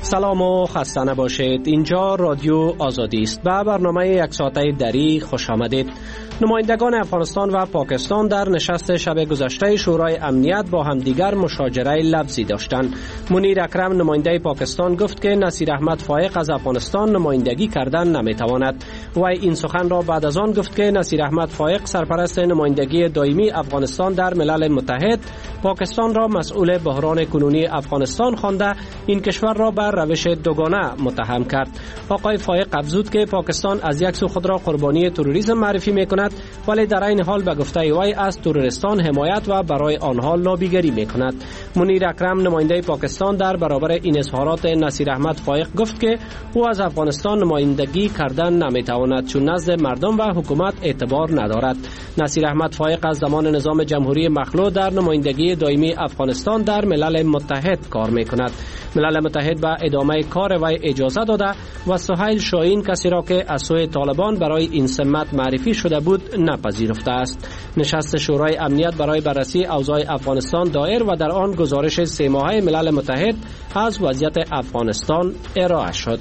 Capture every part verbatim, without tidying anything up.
سلام و خسته نباشید. اینجا رادیو آزادی است. به برنامه یک ساعته دری خوش آمدید. نمایندگان افغانستان و پاکستان در نشست شب گذشته شورای امنیت با همدیگر مشاجره لفظی داشتند. منیر اکرم نماینده پاکستان گفت که نصیر احمد فائق از افغانستان نمایندگی کردن نمیتواند. وی این سخن را بعد از آن گفت که نصیر احمد فائق سرپرست نمایندگی دائمی افغانستان در ملل متحد پاکستان را مسئول بحران کنونی افغانستان خوانده این کشور را بر روش دوگانه متهم کرد. آقای فائق افزود که پاکستان از یک سو خود را قربانی تروریسم معرفی میکند، ولی در این حال به گفته وی از تروریستان حمایت و برای آنها لابیگری میکند. منیر اکرم نماینده پاکستان در برابر این اظهارات نصیر احمد فائق گفت که او از افغانستان نمایندگی کردن نمیتواند چون نزد مردم و حکومت اعتبار ندارد. نصیر احمد فائق از زمان نظام جمهوری مخلوع در نمایندگی دائمی افغانستان در ملل متحد کار میکند. ملل متحد به ادامه کار وی اجازه داده و سهیل شاهین کسی را که از سوی طالبان برای این سمت معرفی شده بود نپذیرفته است. نشست شورای امنیت برای بررسی اوضاع افغانستان دایر و در آن گزارش سه ماهه ملل متحد از وضعیت افغانستان ارائه شد.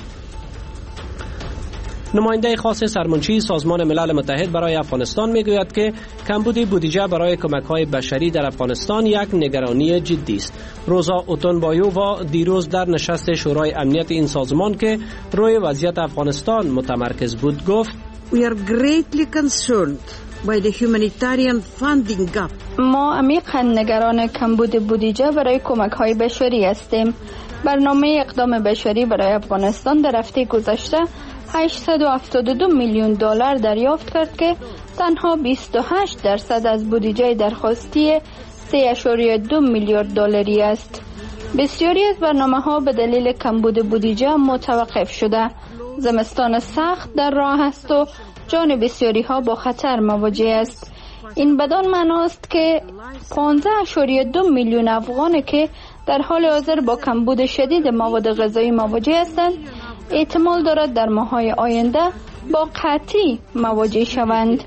نماینده خاص سرمنشی سازمان ملل متحد برای افغانستان میگوید که کمبود بودجه برای کمک‌های بشری در افغانستان یک نگرانی جدی است. روزا اوتونبایووا دیروز در نشست شورای امنیت این سازمان که روی وضعیت افغانستان متمرکز بود گفت We are greatly concerned by the humanitarian funding gap. ما عمیقاً نگران کمبود بودجه برای کمک‌های بشری هستیم. برنامه اقدام بشری برای افغانستان در هفته گذشته هشتصد و هفتاد و دو میلیون دلار دریافت کرد که تنها بیست و هشت درصد از بودجه درخواستی سه اشاریه دو میلیارد دلاری است. بسیاری از برنامه‌ها به دلیل کمبود بودجه متوقف شده. زمستان سخت در راه است و جان بسیاری ها با خطر مواجه است. این بدان معناست که پانزده اشاریه دو میلیون افغان که در حال حاضر با کمبود شدید مواد غذایی مواجه هستند احتمال دارد در ماه‌های آینده با قحطی مواجه شوند.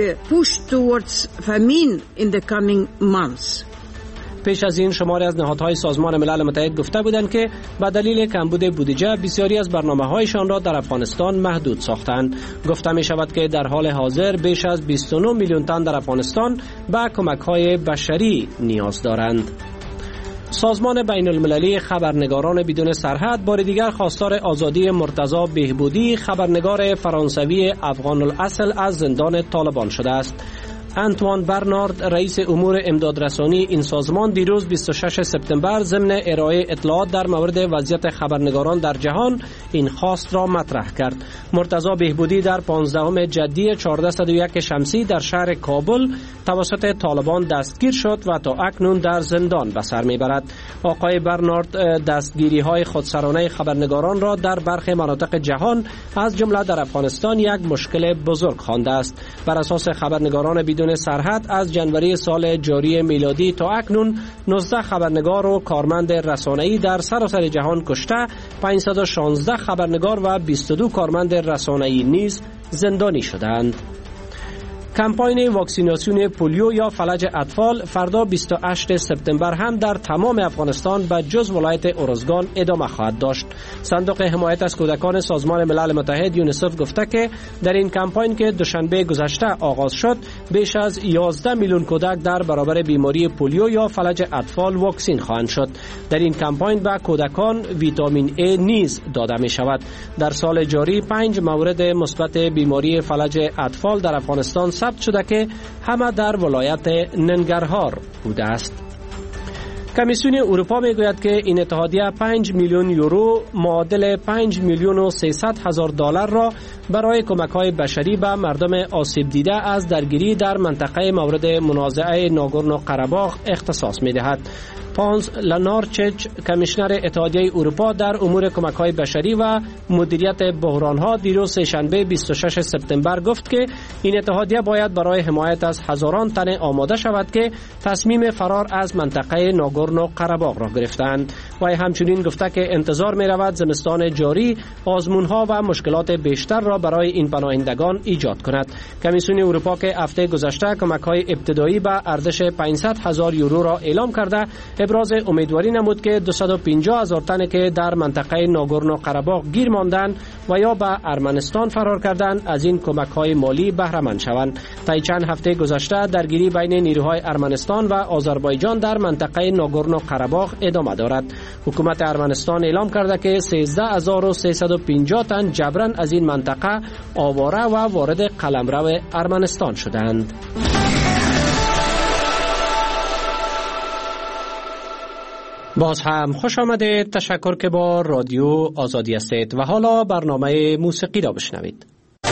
پیش از این شماری از نهادهای سازمان ملل متحد گفته بودند که به دلیل کمبود بودجه بسیاری از برنامه‌هایشان را در افغانستان محدود ساختند. گفته می شود که در حال حاضر بیش از بیست و نه میلیون تن در افغانستان به کمک‌های بشری نیاز دارند. سازمان بین المللی خبرنگاران بدون سرحد بار دیگر خواستار آزادی مرتضی بهبودی خبرنگار فرانسوی افغان الاصل از زندان طالبان شده است. انتوان برنارد رئیس امور امدادرسانی این سازمان دیروز بیست و ششم سپتامبر ضمن ارائه اطلاعات در مورد وضعیت خبرنگاران در جهان این خواست را مطرح کرد. مرتضی بهبودی در پانزدهم جدی چهارصد و یک شمسی در شهر کابل توسط طالبان دستگیر شد و تا اکنون در زندان به سر میبرد. آقای برنارد دستگیری های خودسرانه خبرنگاران را در برخی مناطق جهان از جمله در افغانستان یک مشکل بزرگ خوانده است. بر اساس خبرنگاران بدون سرحد از جنوری سال جاری میلادی تا اکنون نوزده خبرنگار و کارمند رسانه‌ای در سراسر جهان کشته، پانصد و شانزده خبرنگار و بیست و دو کارمند رسانه‌ای نیز زندانی شدند. کمپاین واکسیناسیون پولیو یا فلج اطفال فردا بیست و هشتم سپتامبر هم در تمام افغانستان به جز ولایت اورزگان ادامه خواهد داشت. صندوق حمایت از کودکان سازمان ملل متحد یونیسف گفته که در این کمپاین که دوشنبه گذشته آغاز شد بیش از یازده میلیون کودک در برابر بیماری پولیو یا فلج اطفال واکسین خواهند شد. در این کمپاین به کودکان ویتامین ای نیز داده می شود. در سال جاری پنج مورد مثبت بیماری فلج اطفال در افغانستان ثبت شده که همه در ولایت ننگرهار بوده است. کمیسیون اروپا میگوید که این اتحادیه پنج میلیون یورو معادل پنج میلیون و سیصد هزار دلار را برای کمک‌های بشری به مردم آسیب دیده از درگیری در منطقه مورد منازعه ناگورنو قره‌باغ اختصاص می‌دهد. پانز لنارچچ کمیشنر اتحادیه اروپا در امور کمک‌های بشری و مدیریت بحران‌ها دیروز سه‌شنبه بیست و ششم سپتامبر گفت که این اتحادیه باید برای حمایت از هزاران تن آماده شود که تصمیم فرار از منطقه ناگورنو قره‌باغ را گرفتند. و همچنین گفته که انتظار می‌رود زمستان جاری آزمون‌ها و مشکلات بیشتر را برای این پناهندگان ایجاد کند. کمیسیون اروپا که هفته گذشته کمک‌های ابتدایی به ارزش پانصد هزار یورو را اعلام کرده، ابراز امیدواری نمود که دویست و پنجاه هزار تن که در منطقه ناگورنو قره‌باغ گیر ماندند و یا به ارمنستان فرار کردند از این کمک‌های مالی بهره مند شوند. طی چند هفته گذشته درگیری بین نیروهای ارمنستان و آذربایجان در منطقه ناگورنو قره‌باغ ادامه دارد. حکومت ارمنستان اعلام کرده که سیزده هزار و سیصد و پنجاه تن جبران از این منطقه آواره و وارد قلمرو ارمنستان شدند. باز هم خوش آمدید. تشکر که با رادیو آزادی هستید و حالا برنامه موسیقی را بشنوید.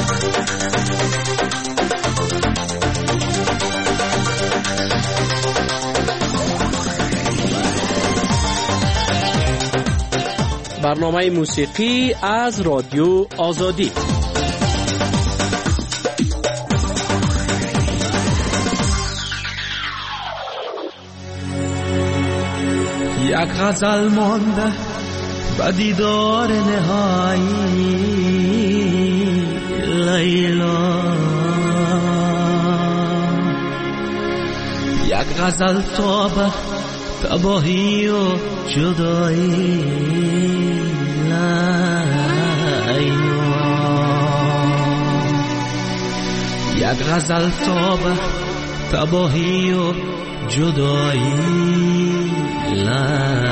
برنامه موسیقی از رادیو آزادی. یک غزل مانده به دیدار نهایی لیلا، یک غزل تا به تباهی و جدایی لیلا، یک غزل تا به تباهی و جدایی لیلا.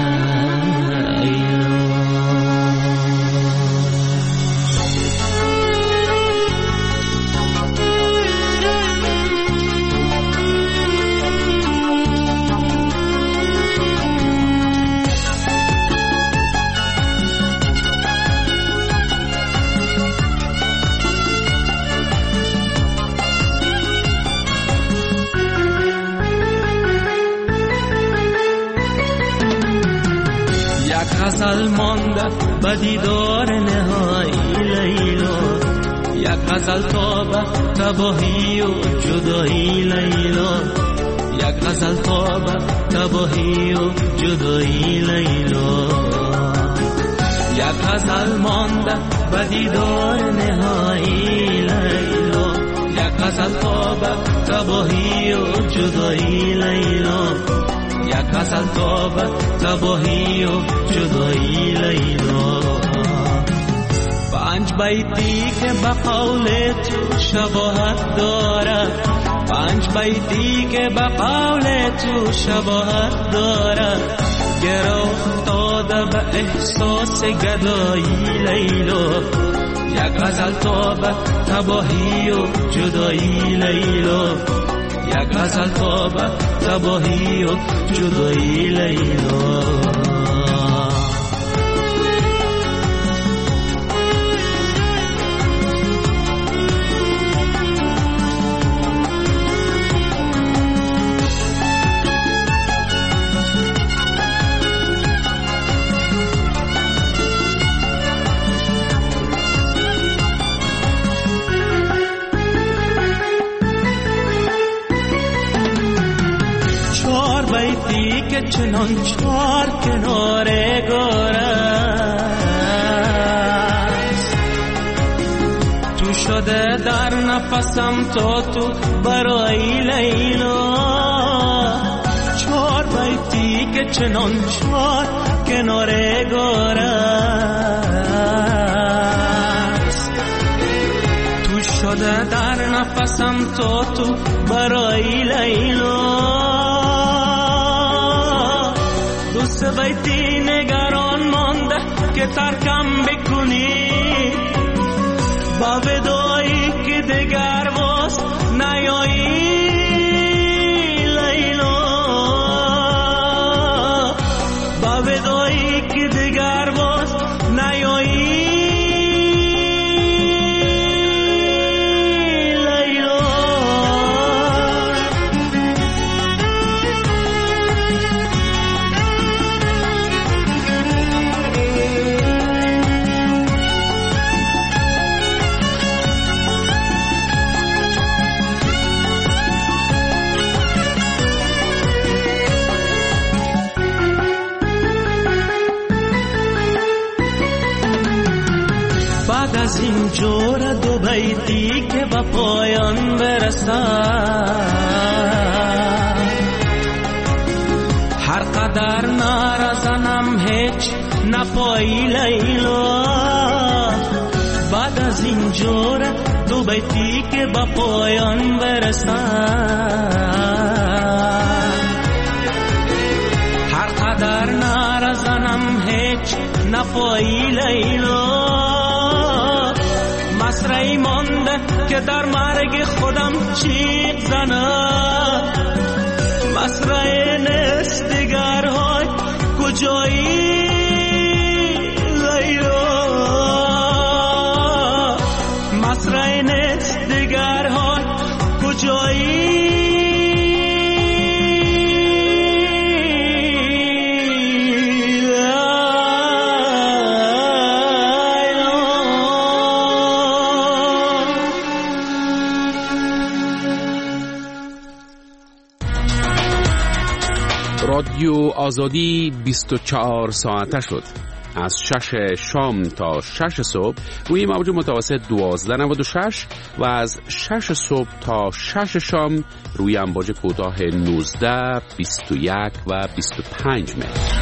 غزل مانده به دیدار نهایی لیلا، یک غزل تا به تباهی و جدایی لیلا، یک غزل تا به تباهی و جدایی لیلا، یک غزل مانده به دیدار نهایی لیلا، یک غزل تا به تباهی و جدایی لیلا، یک غزل تا به تباهی و جدایی لیلا. پنج بیتی که به قول تو شباهت داره، پنج بیتی که به قول تو شباهت داره، گرو افتاده به احساس گدایی لیلا، یک غزل تا به تباهی و جدایی لیلا، یک غزل تا به تباهی و جدایی لیلا. چنان چار کنار گارست، تو شده در نفسم تا تو برای لیلا، چار بیتی که چنان چار کنار گارست، تو شده در نفسم تا تو برای لیلا. دوست بیتی نگران مانده که ترکم بکنی، با ودایی که دگر باز نیایی لیلا، با ودایی که دگر باز نیایی از این جور دو بیتی که به پایان برسد، هر نپایی لیلا. بعد از این جور دو بیتی که با پایان برسن، هر قدر نرزنم هیچ نپایی لیلا. مصرعی مانده که در مرگ خودم چیق زنم، مصرعی نیست دیگرهای کجایی لیلا. مصرعی نیست دیگرهای کجایی رادیو آزادی بیست و چهار ساعته شد. از شش شام تا شش صبح روی موج متوسط دوازده نود و شش و از شش صبح تا شش شام روی امواج کوتاه نوزده، بیست و یک و بیست و پنج متر.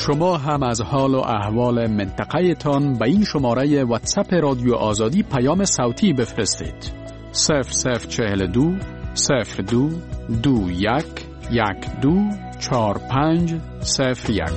شما هم از حال و احوال منطقه تان به این شماره واتساپ رادیو آزادی پیام صوتی بفرستید. صفر صفر چهل دو صفر دو دو یک یک دو چهار پنج صفر یک.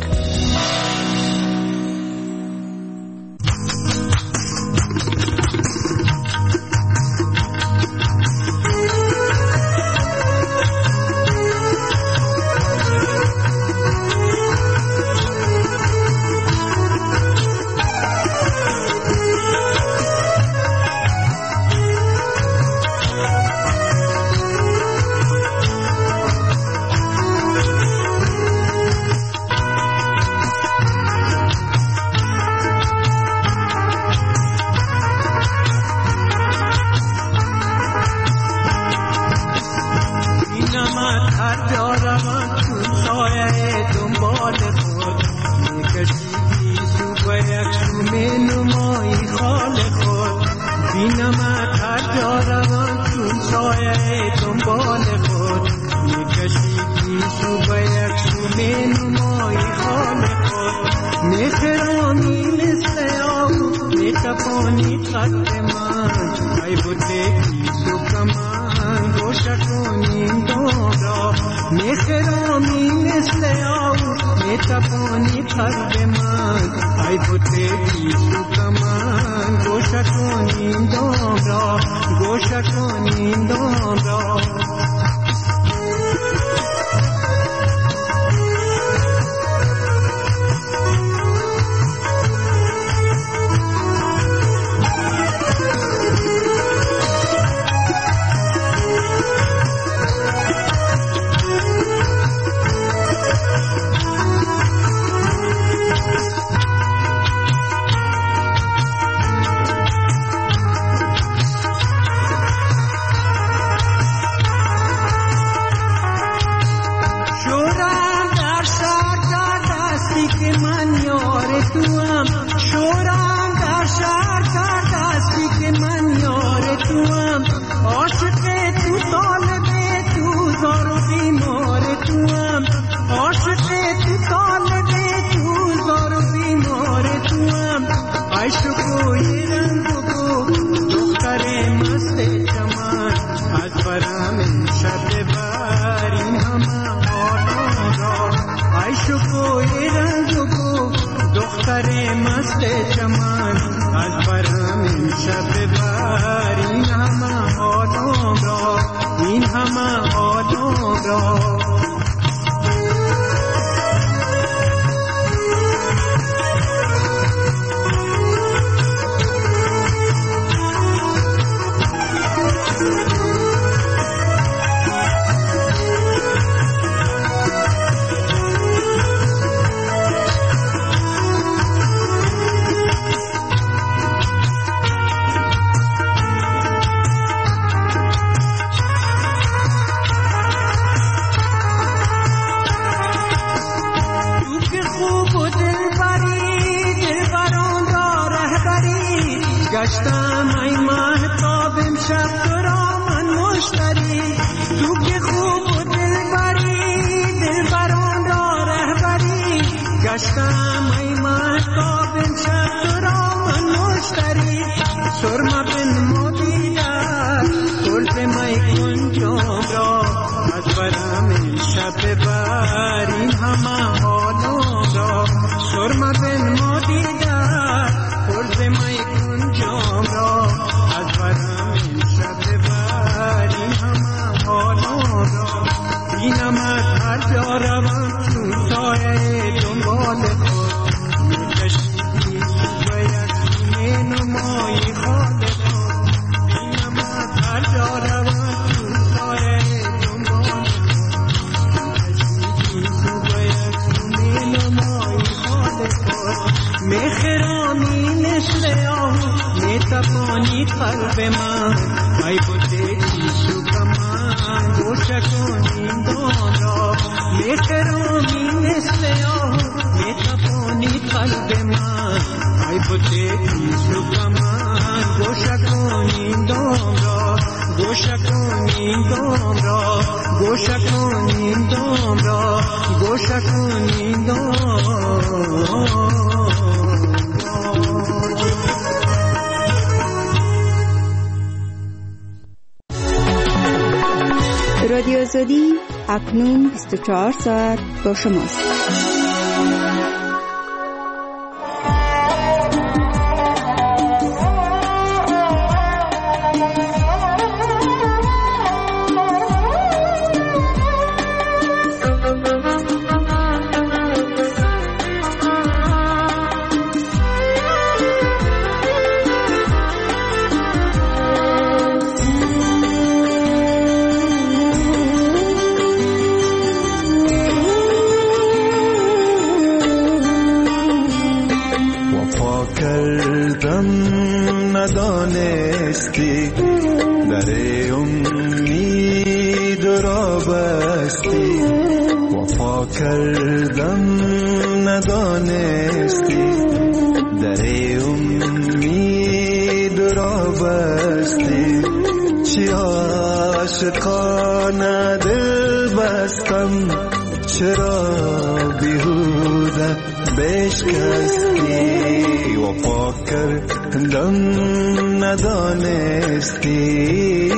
گوش کنید این دام را، گوشه کن این دام را، گوشه کن این دام. رادیو آزادی اکنون بیست و چهار ساعت با شماست. ندانستی در امید را بستی، وفا کردم ندانستی در امید را بستی. چی عاشقانه دل بستم، چرا بیهوده بشکستی، وفا کردم ندانستی.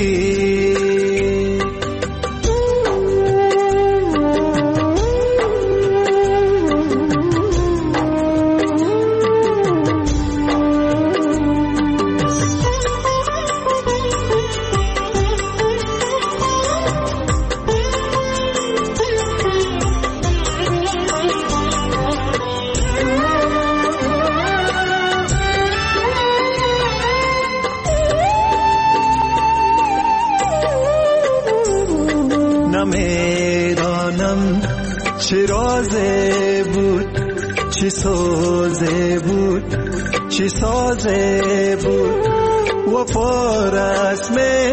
نمیدانم چه رازه بود، چه سازه بود، چه سازه بود. وفا رسم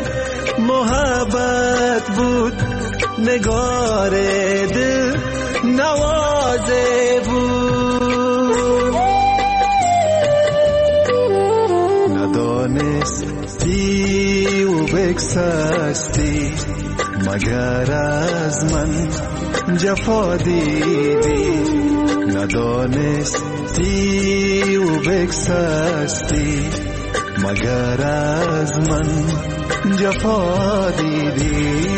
محبت بود، نگار دل نوازه بود. ندانستی و بگسستی، مگر از من جفا دیدی. ندانستی و بگسستی، مگر از من جفا دیدی.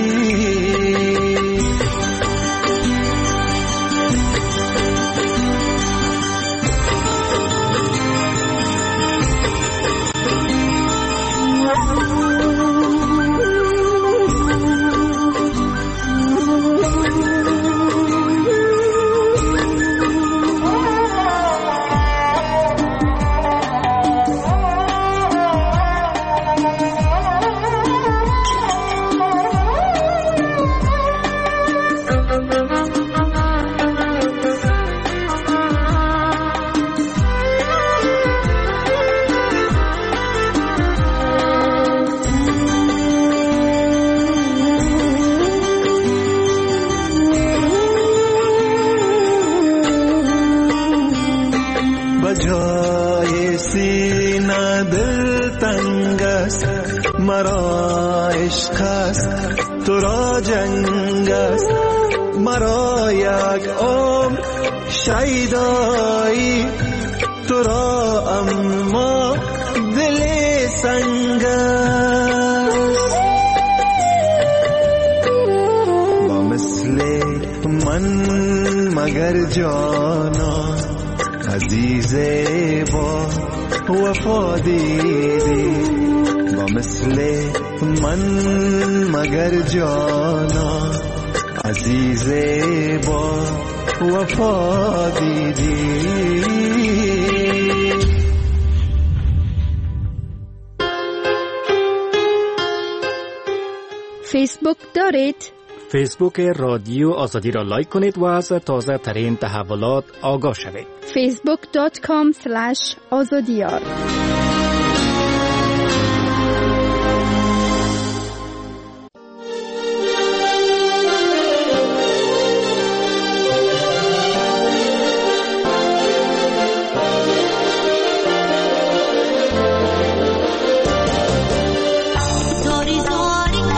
مرا عشق است تو را جنگ است، مرا یک عمر شیدایی تو را اما دل سنگ است. با مثل من مگر جانا عزیز با وفا دیدی، با مثل من مگر جانا عزیز با وفا دیدی. فیسبوک دارید؟ فیسبوک رادیو آزادی را لایک کنید و از تازه ترین تحولات آگاه شوید. فیسبوک دات کام اسلش آزادیار. Dori dori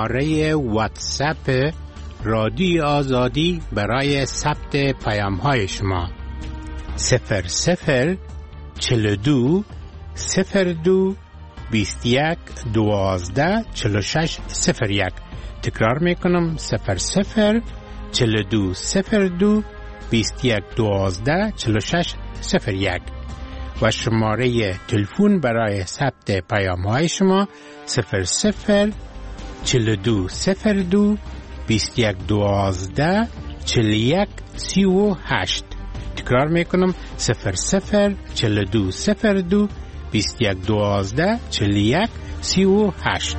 شماره واتساپ رادیو آزادی برای ثبت پیام های شما صفر صفر چهل و دو صفر دو بیست و یک دوازده چهل و شش صفر یک. تکرار میکنم صفر صفر چهل و دو صفر دو بیست و یک دوازده چهل و شش صفر یک و شماره تلفن برای ثبت پیام های شما صفر صفر چهل و دو صفر دو بیست و یک دوازده چهل و یک سی و هشت. تکرار میکنم صفر صفر چهل و دو صفر دو بیست و یک دوازده چهل و یک سی و هشت.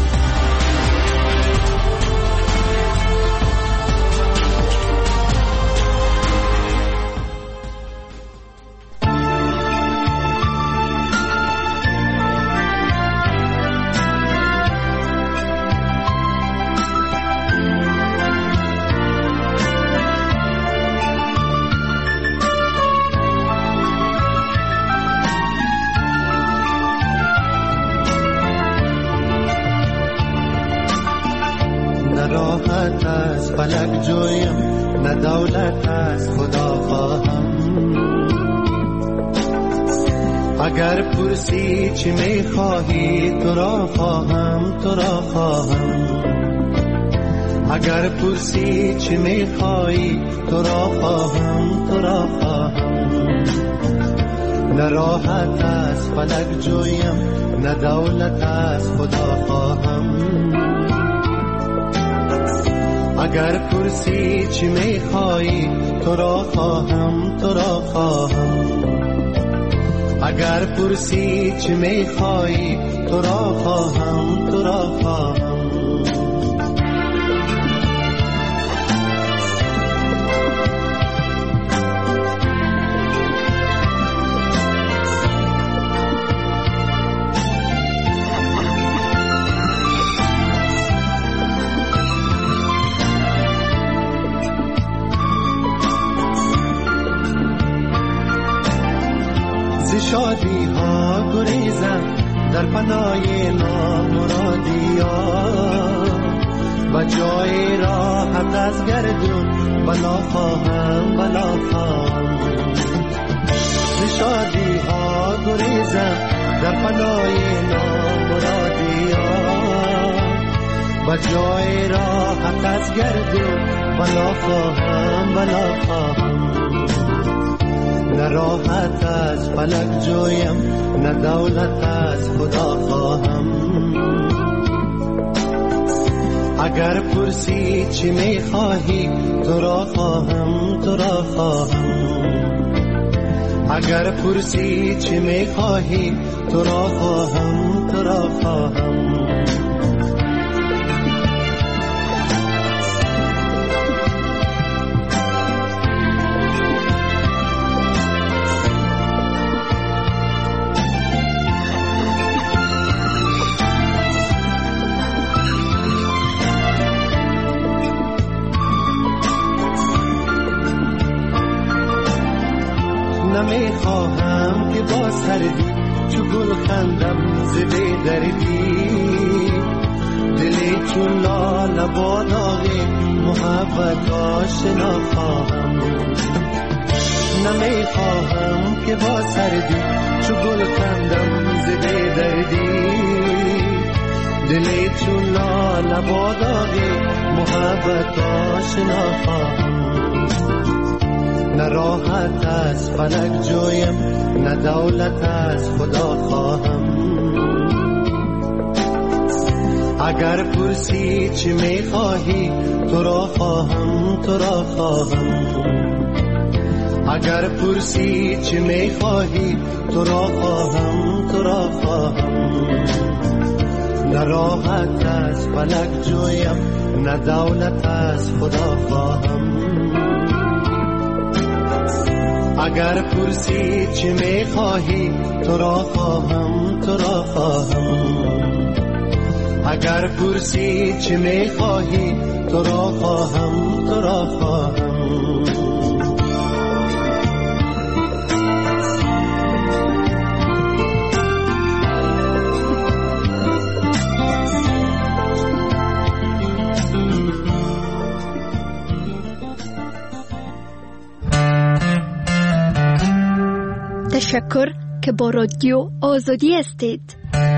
فلک جویم نه دولت از خدا خواهم. اگر پرسی چی میخواهی تو را خواهم تو را خواهم. اگر پرسی چی میخواهی تو را خواهم تو را خواهم. نه راحت از فلک جویم نه دولت از خدا خواهم. اگر پرسی چی میخواهی تو را خواهم تو را خواهم. اگر پرسی چی میخواهی تو را خواهم تو را خواهم. شادی ها گریزم در پناه نامرادی ها و جای راحت از گردون بلا خواهم بلا خواهم. شادی ها گریزم در پناه نامرادی ها و جای راحت از گردون بلا خواهم بلا خواهم. نه راحت از فلک جویم نه دولت از خدا خواهم. اگر پرسی چی میخواهی تو را خواهم تو را خواهم. اگر پرسی چی میخواهی تو را خواهم تو را خواهم. نمیخواهم که با سردی چو گل خندم زبه دردی. دلی چون لاله با داغی محبت آشنا خواهم. نمیخواهم که با سردی چو گل خندم زبه دردی. دلی چون لاله با داغی محبت آشنا خواهم. نه راحت از فلک جویم نه دولت از خدا خواهم. اگر پرسی چی میخواهی تو را خواهم تو را خواهم. اگر پرسی چی میخواهی تو را خواهم تو را خواهم. نه راحت از فلک جویم نه دولت از خدا خواهم. اگر پرسی چی میخواهی تو را خواهم تو را خواهم. اگر پرسی چی میخواهی تو را خواهم تو را خواهم. تشکر که با رادیو آزادی هستید.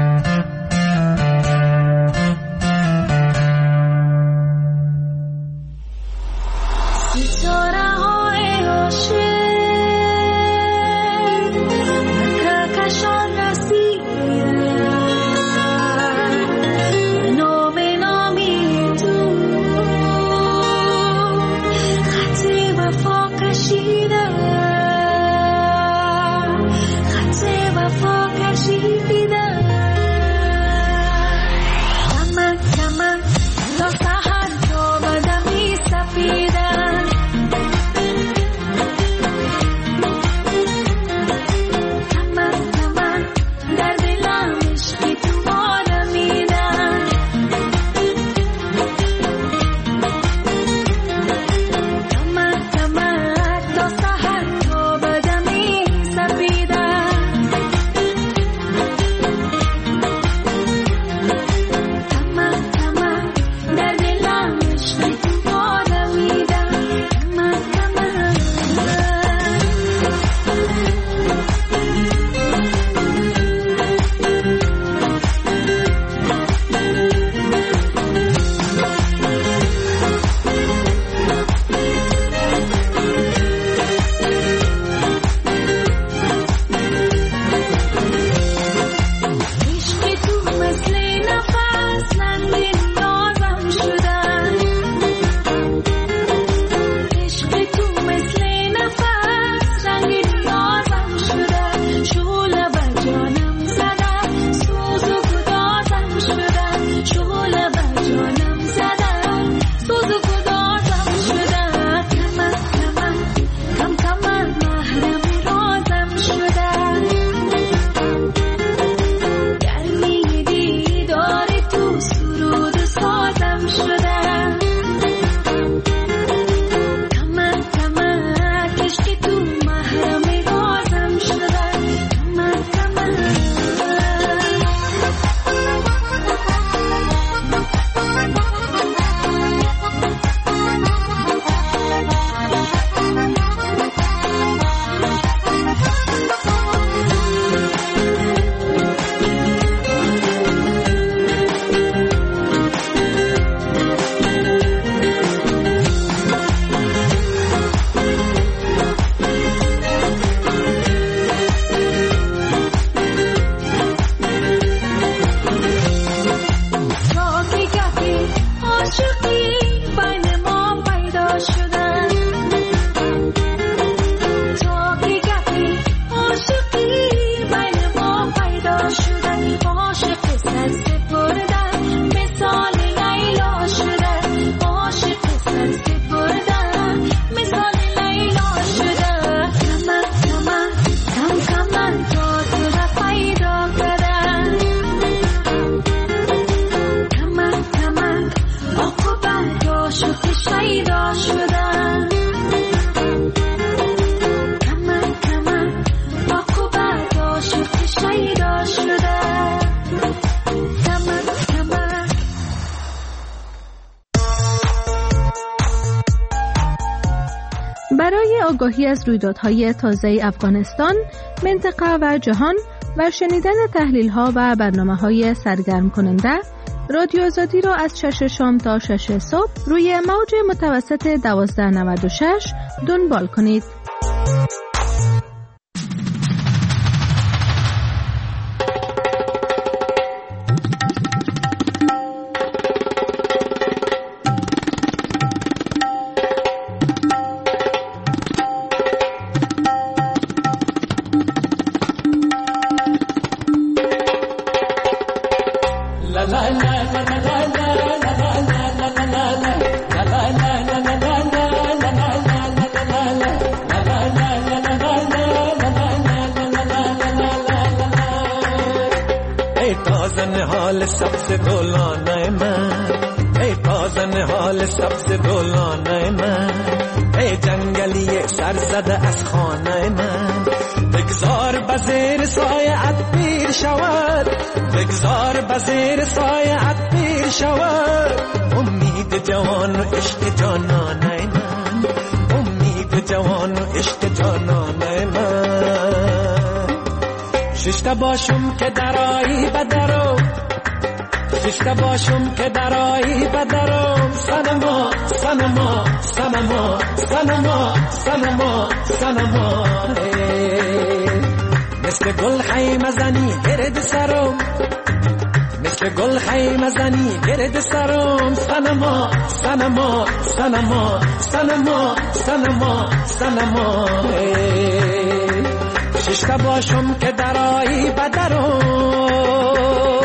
برای آگاهی از رویدادهای تازه افغانستان، منطقه و جهان و شنیدن تحلیل‌ها و برنامه‌های سرگرم کننده، رادیو آزادی را از شش شام تا شش صبح روی موج متوسط دوازده نود و شش دنبال کنید. سبز گلانه من، ای تازن حال سبز گلانه من، ای جنگلی سر زده از خانه من، بگذار بزیر سایه‌ات پیر شود، بگذار بزیر سایه‌ات پیر شود، امید جوان و عشق جانانه من، امید جوان و عشق جانانه من. ششتا باشم که درایی بدرو ششتا باشم که درایی بدرم سنما سنما سنما سنما سنما سنما مثل گل خیمه زنی گرد سرم مثل گل خیمه زنی گرد سرم سنما سنما سنما سنما سنما سنما ششتا باشم که درایی بدرم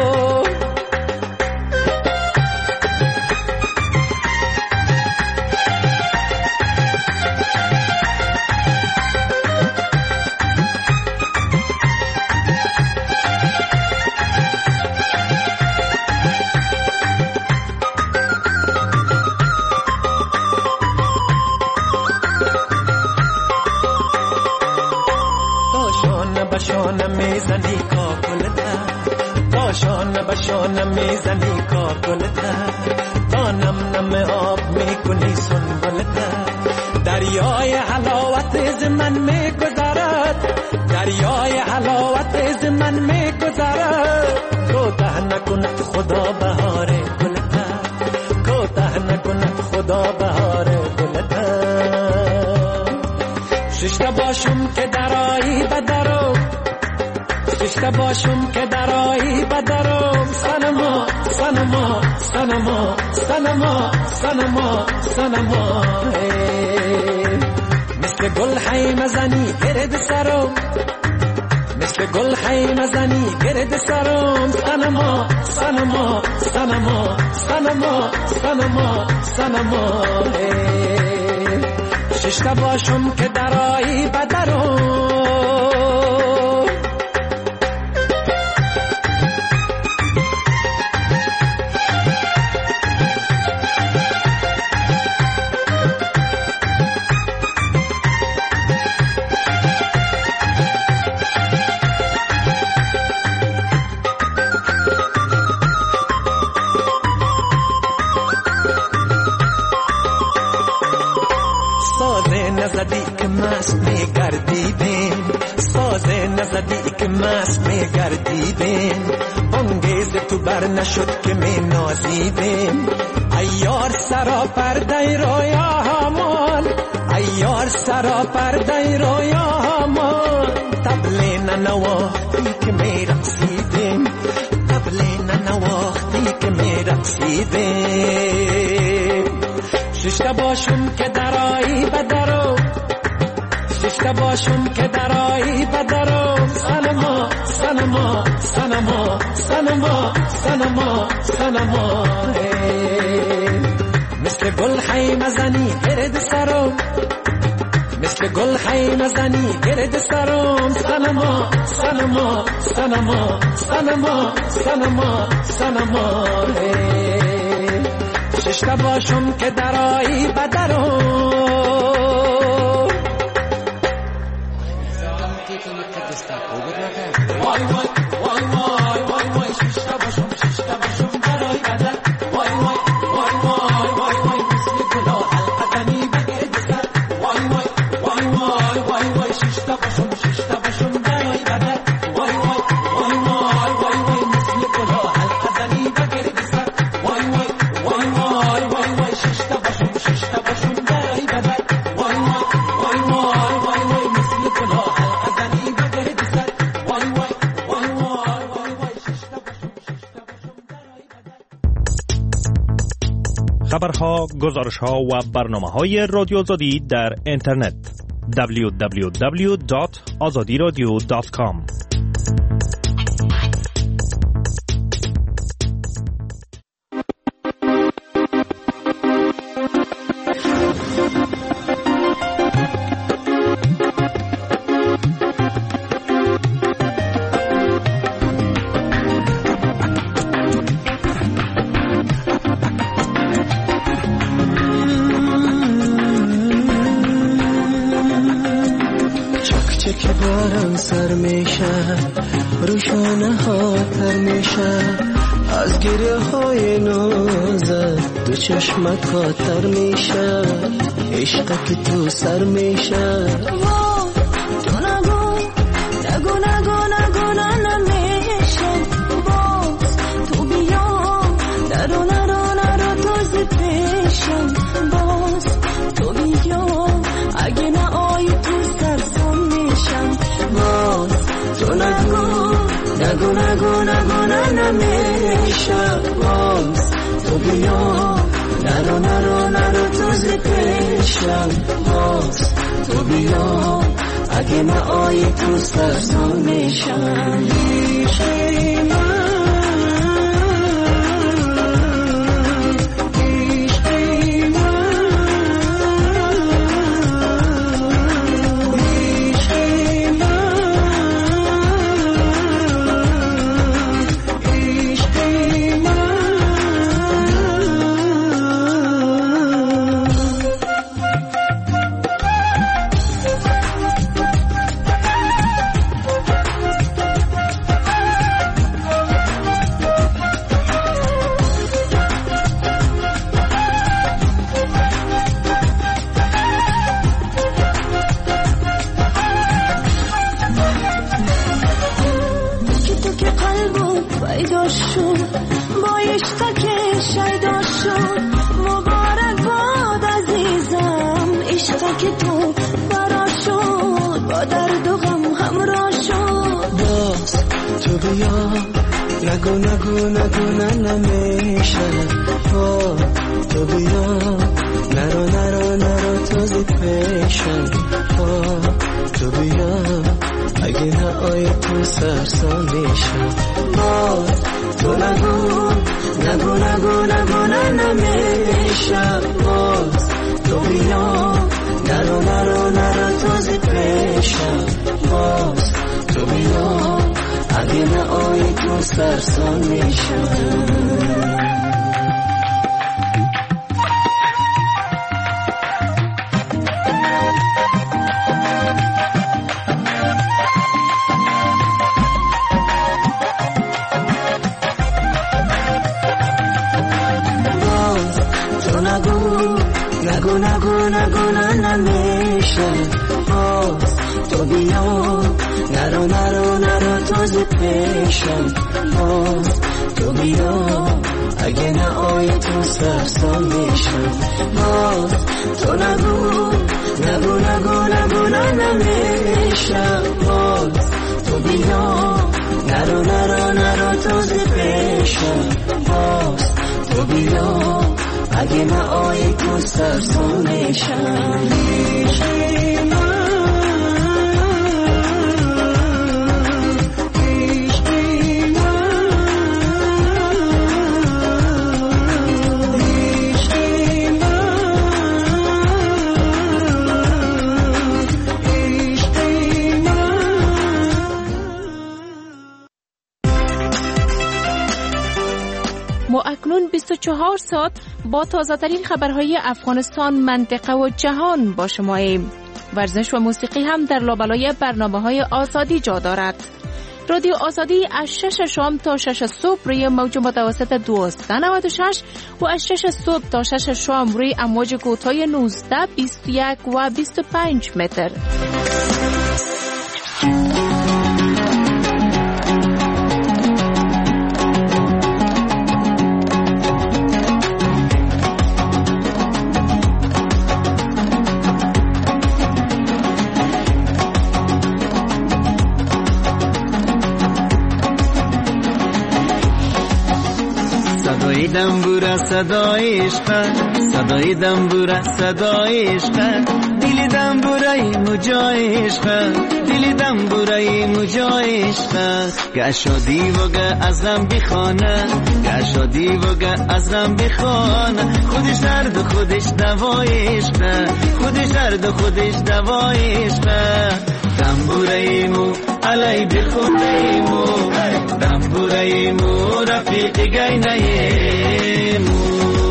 باشان میزنی کاکلتا باشان باشان میزنی کاکلتا تا نم نم آب میکنی سنبلتا دریای حلاوت از من میگذرد دریای حلاوت از من میگذرد کوتاه نکند خدا بهار گلتا کوتاه نکند خدا بهار گلتا ششتا باشم که درایی بدرو ششتا باشم که درایی بدرم سنما سنما سنما سنما سنما سنما مثل گل خیمه زنی گرد سرم مثل گل خیمه زنی گرد سرم سنما سنما سنما سنما سنما سنما ششتا باشم که درایی بدرم نزدی که مست میگردیدیم سازه نزدی که مست میگردیدیم انگیز تو بر نشد که می نازیدیم ایار سرا پرده رویا همان ایار سرا پرده رویا همان تبلی ننواختی که می رقصیدیم تبلی ننواختی که می رقصیدیم ششتا باشم که درایی بدرو ششتا باشم که درایی بدرم سنما سنما سنما سنما سنما سنما مثل گل خیمه زنی گرد سرم مثل گل خیمه زنی گرد سرم سنما سنما سنما سنما سنما سنما ششتا باشم که درایی بدرم وای وای وای وای وای وای ششتا باشم ششتا باشم درایی بدر وای وای وای وای وای وای مثل گلا القدمی بگرد سر وای وای وای وای وای وای ششتا باشم ششتا باشم درایی بدر وای وای وای وای وای وای مثل گلا القدمی بگرد سر وای وای وای وای وای وای ششتا باشم ششتا باشم درایی بدر وای وای وای وای وای وای مثل گلا القدمی بگرد سر وای وای وای وای وای وای ششتا باشم ششتا باشم درایی بدر. خبرها، گزارش‌ها و برنامه‌های رادیو آزادی در اینترنت دبلیو دبلیو دبلیو دات آزادی رادیو دات کام. که بارم سر میشه روشانه ها تر میشه از گریه های نازت دو چشمت کاتر میشه عشق که تو سر میشه تو نگو نگو نگو نگو نگو نگو نه نمیشه باز تو بیا نرو نرو نرو تو ز پیشم باز تو بیا اگه نه آی تو سرسان میشم عشق من نگو نگو نگو نه نمیشه تو بیا نرو نرو نرو تو زی پیشم تو بیا اگه نه آی تو سرسان میشم باز تو نگو نگو نگو نگو نه نمیشه باز تو بیا نرو نرو نرو تو زی پیشم باز تو بیا اگه نه آی تو سرسان میشم نگو نگو نگو نه نمیشه باز تو بیا نرو نرو نرو تو ز پیشم باز تو بیا اگه نه آی تو سرسان میشم باز تو نگو نگو نگو نگو نه نمیشه باز تو بیا نرو نرو نرو تو ز پیشم باز تو بیا اگه نه آی تو سرسان میشم ما اکنون بیست و چهار ساعت با تازه‌ترین خبرهای افغانستان، منطقه و جهان با شماییم. ورزش و موسیقی هم در لابلای برنامه‌های آزادی جا دارد. رادیو آزادی از شش شام تا شش صبح روی موج متوسط دویست و نود و شش و از شش صبح تا شش شام روی امواج کوتاه نوزده، بیست و یک و بیست و پنج متر. صدای دنبوره صدای عشق، صدای دنبوره صدای عشق، دل دنبوره مجای عشق، دل دنبوره مجای عشق، گشادی وگه از غم بخانه، گشادی وگه از غم بخانه، خودش درد و خودش دوای عشق، خودش درد و خودش دوای عشق، دنبوره مو علی بخونه مو، دنبوره مو رفیق گینه مو.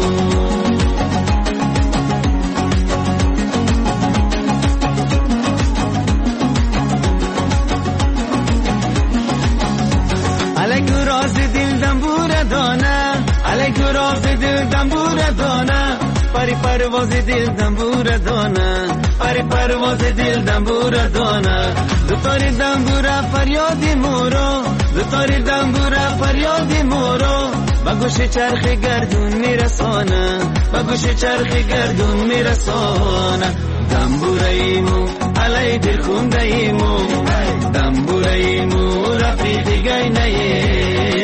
علی راز دل دنبوره دانه، علی راز دل دنبوره دانه، پری پرواز دل دنبوره دانه، پری پرواز دل دنبوره دانه، دوتاری دنبوره فریاد مورو، دوتاری دنبوره فریاد مورو، با گوش چرخ گردون میرسانه، با گوش چرخ گردون میرسانه، دنبوره ایمو علی دل خونده ایمو، دنبوره ایمو رفیق گینه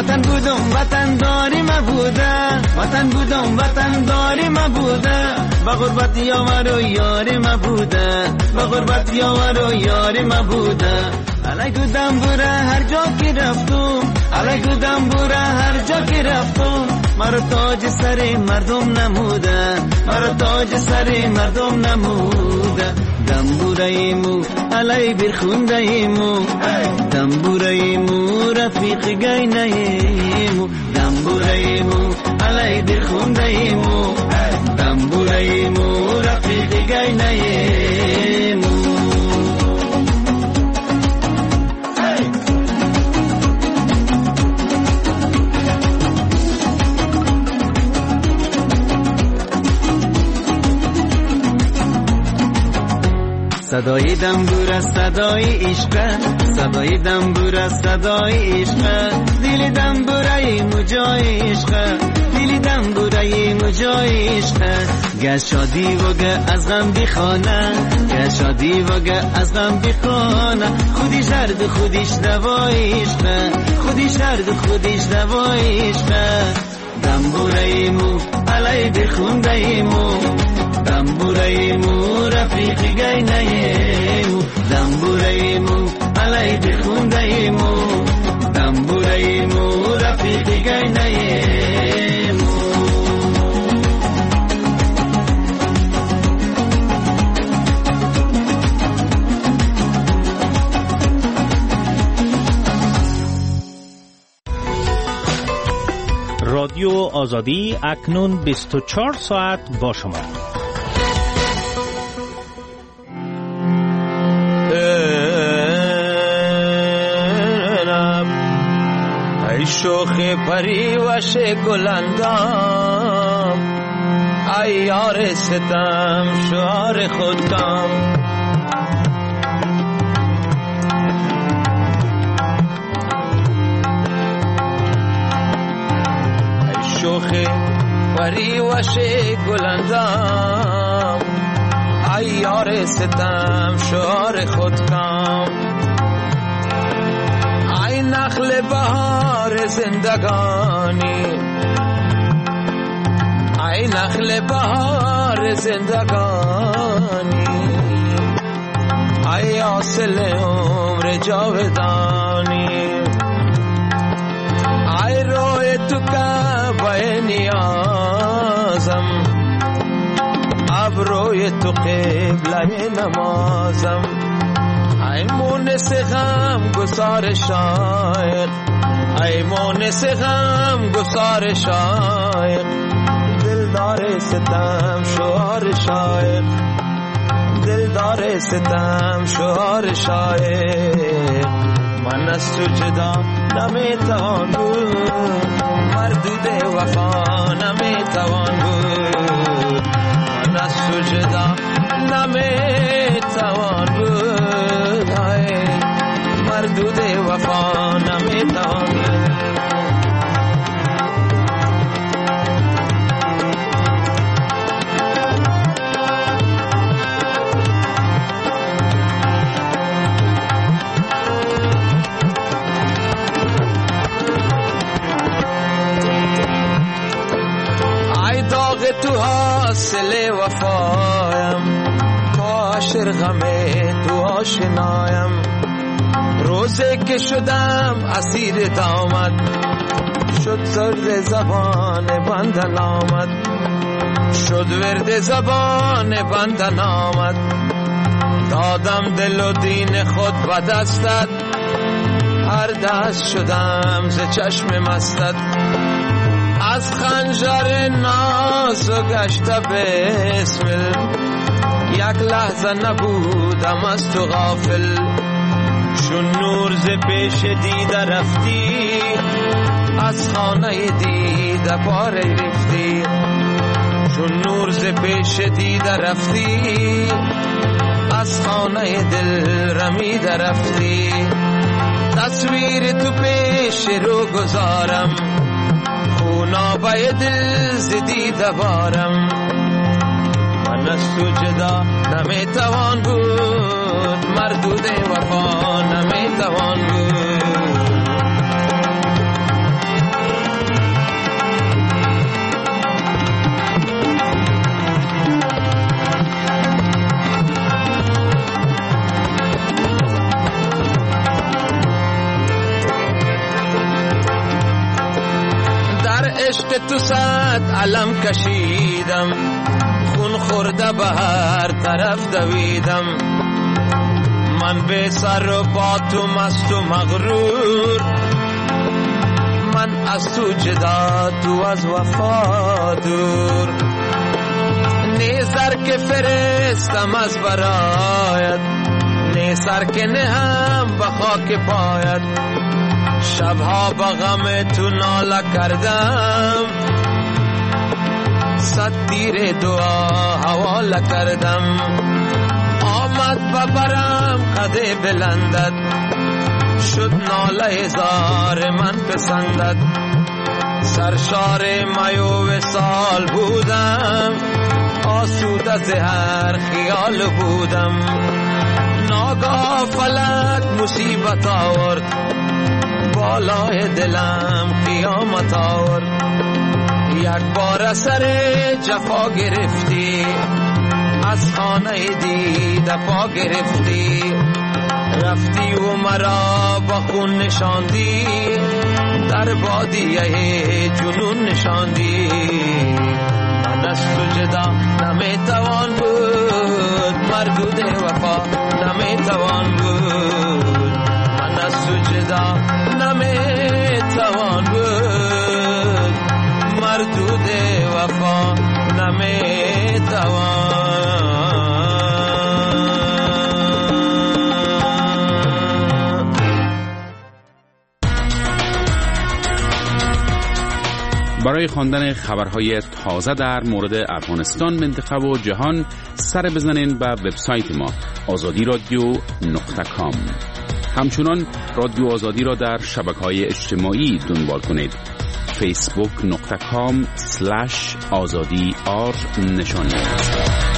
وطن بودم وطن داری ما بوده وطن بودم وطن داری ما بوده با غربت یاور و یاری ما بوده با غربت یاور و یاری ما بوده علیکو دنبوره هر جا که رفتم علیکو دنبوره هر جا که رفتم مرا تاج سر مردم نموده مرا تاج سر مردم نموده دنبوره مو علی برخونده مو دنبوره مو رفیق گینه مو دنبوره مو علی برخونده مو دنبوره مو رفیق گینه مو صدای دنبور صدای عشق صدای دنبور صدای عشق دل دنبوره مجای عشق دل دنبوره مجای عشق گر شادی و گر از غم بخانه گر شادی و گر از غم بخانه خودش درد خودش دوای عشق خودش درد خودش دوای عشق دنبوره مو علی بخونده مو دنبوره مو رفیق گینه مو دنبوره مو علی بخونده مو دنبوره مو رفیق گینه مو رادیو آزادی اکنون بیست و چهار ساعت با شما. ای شوخ پری وش گلندام ای یار ستم شعار خودکام ای شوخ پری وش گلندام ای یار ستم شعار خودکام ای نخل بهار زندگانی ای نخل بهار زندگانی ای حاصل عمر جاودانی ای روی تو کعبه نیازم ابروی تو قبله نمازم ای مونس غم گسار شایق ای مونس غم گسار شایق دلدار ستم شعار شایق دلدار ستم شعار شایق من از تو جدا نمیتوان بود مردود وفا نمیتوان بود من از تو جدا نمیتوان بود مردود وفا نمیتوان بود ای داغ تو حاصل وفایم تو عاشر غم تو آشنایم روزی که شدم اسیر دامت شد زرد زبان بندن آمد شد ورد زبان بندن آمد دادم دل و دین خود به دستت هر دست شدم ز چشم مستت از خنجر ناز و گشت بسمل یک لحظه نبودم از تو غافل چون نور ز پیش دیده رفتی از خانه دیده پاره رفتی چون نور ز پیش دیده رفتی از خانه دل رمیده رفتی تصویر تو پیش رو گذارم خونابه دل ز دیده بارم من از تو جدا نمیتوان بود مردود وفا نمیتوان بود پشت تو صد علم کشیدم، خون خورده به هر طرف دویدم. من به سر و با تو مست و مغرور، من از تو جدا تو از وفا دور. نیزر که فرستم از برایت، نیزر که نهم به خاک پایت. شبها با غم تو ناله کردم، صد تیر دعا حواله کردم. آمد ببرم قد بلندت، شد ناله هزار من پسندت. سرشار میو وصال بودم، آسوده ز هر خیال بودم. ناگاه فلک مصیبت آورد، بالای دلم قیامت آورد. یک بار سر جفا گرفتی، از خانه دیده پا گرفتی. رفتی و مرا با خون نشاندی، در بادیه جنون نشاندی. من از تو جدا نمیتوان بود، مردود وفا نمیتوان بود. من از تو جدا نمیتوان بود، مردود وفا نمیتوان. برای خواندن خبرهای تازه در مورد افغانستان، منطقه و جهان سر بزنین به وبسایت ما آزادی رادیو نقطه کام. همچنان رادیو آزادی را در شبکه‌های اجتماعی دنبال کنید. فیسبوک نقطه کام سلش آزادی آر نشانی